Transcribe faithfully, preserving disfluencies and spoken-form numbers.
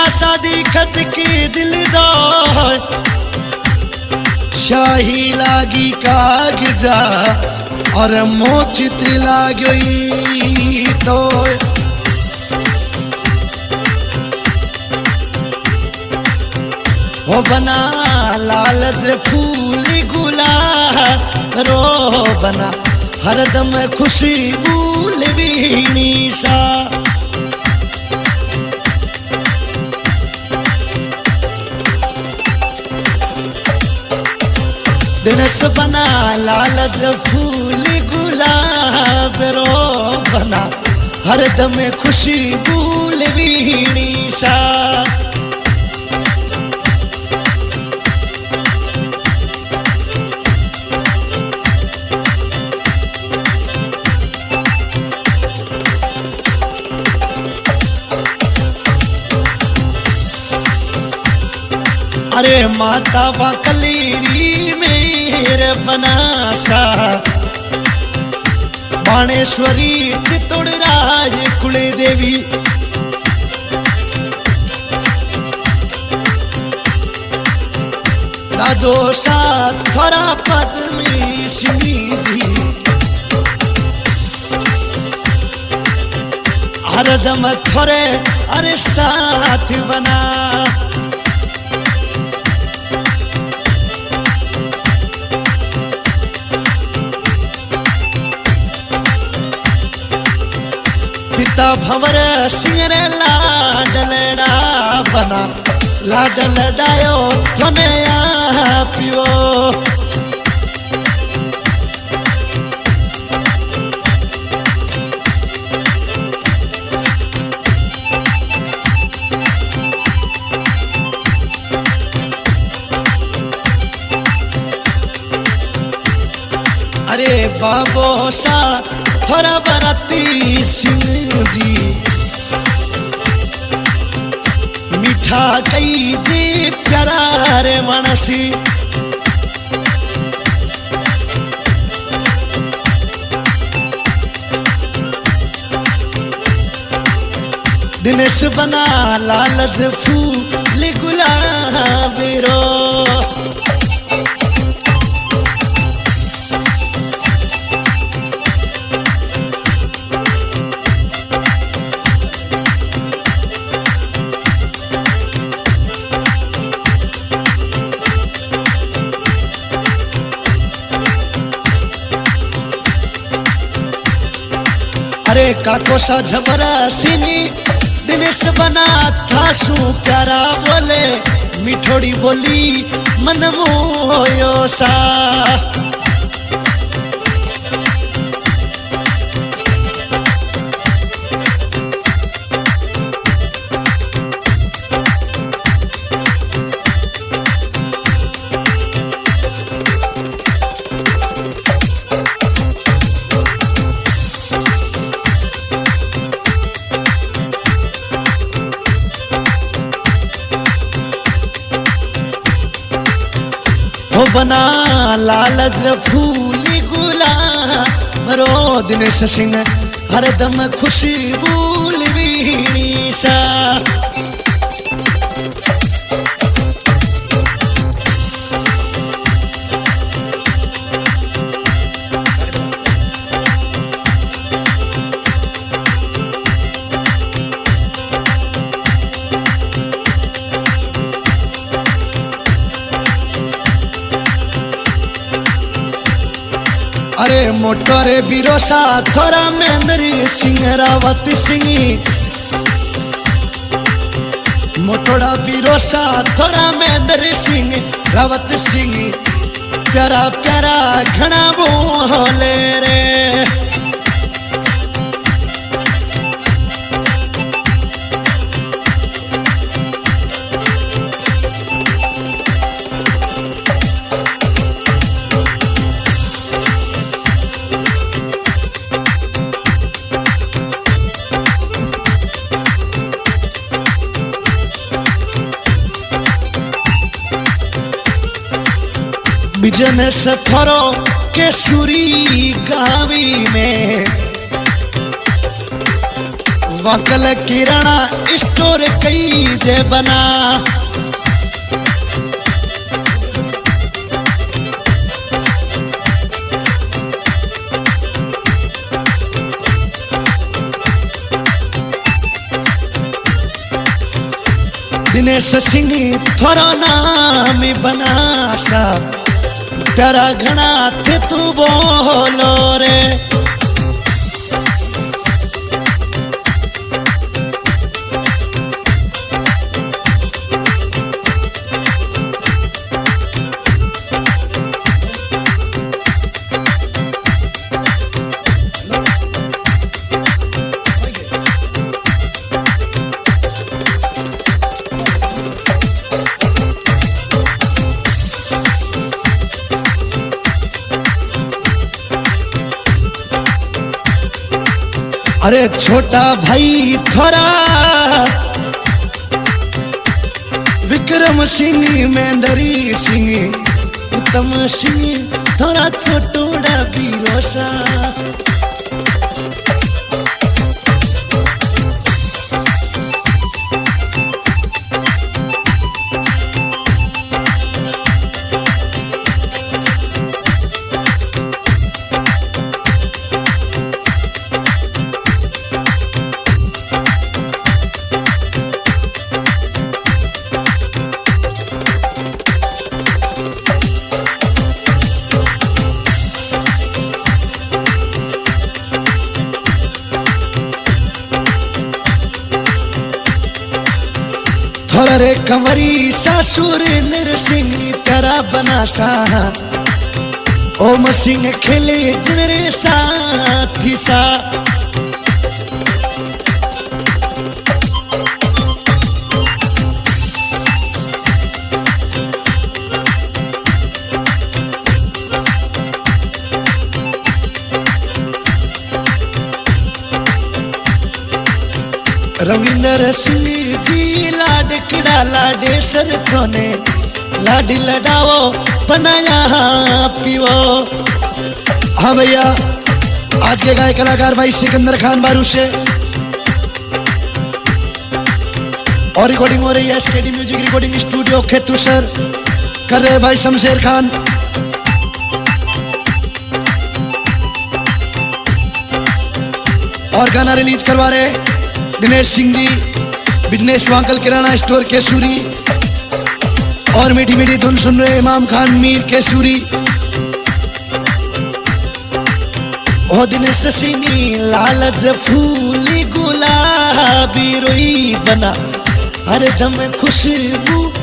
शादी खत की दिल दो शाही लागी कागजा और मोचित लाग्योई तो हो बना लालच फूल गुलाब रो बना हरदम खुशी भूल बीनी सा दिनस बना लालच फूल गुलाब रो बना हरदम खुशी भूल बीनी सा अरे माता बकलेरी मेरे बनासा बाणेश्वरी चित्तौड़ राज कुले देवी दादोसा थोरा पद्मी सिंह जी हरदम थोरे अरे साथ बना पिता भंवर सिंह रे लाडलड़ा बना लाडलड़ायो थने पियो अरे बाबो सा थोड़ा बराती सिंह जी मीठा कई जी प्यारा रे मनसी दिनेश बना लालच फूल गुलाब रो अरे काको सा झबरा सिनी दिनेश बना था सू प्यारा बोले मिठोड़ी बोली मन मोयो सा हो बना लालच फूल गुलाब रो दिनेश सिंह हरदम खुशी भूल बीनी सा अरे मोटरे बिरोसा थोरा महेंद्र सिंह रावत सिंह मोटोड़ा बिरोसा थोरा महेंद्र सिंह रावत सिंह प्यारा प्यारा घना बोले रे बिजनेस थोरो केसुरी गावी में वाकल किराना स्टोर कई जे बना। दिनेश सिंह थोड़ा नाम बनासा प्यारा घना थे तू बोलो रे। अरे छोटा भाई थोड़ा विक्रम सिंह मेंदरी सिंह उत्तम सिंह थोड़ा छोटोड़ा बीरोसा। थोड़ा रे कंवरी सासुर नरसिंह प्यारा बनासा। ओम सिंह खेले जिनरे साथी सा। रविंदर सिंह जी लाडकड़ा लाडेसर कोने लाडी लडाओ बनाया पीवो। हाँ भैया आज के गाय कलाकार भाई सिकंदर खान बारू से और रिकॉर्डिंग हो रही है SKD music recording studio Khetusar. कर रहे भाई शमशेर खान। और गाना रिलीज करवा रहे दिनेश सिंह जी बिजनेस वाकल किराना स्टोर केसूरी। और मीठी मीठी धुन सुन रहे इमाम खान मीर केसूरी। ओ दिनेश सिंह लालच फूली गुलाबी रोई बना हर दम खुशबू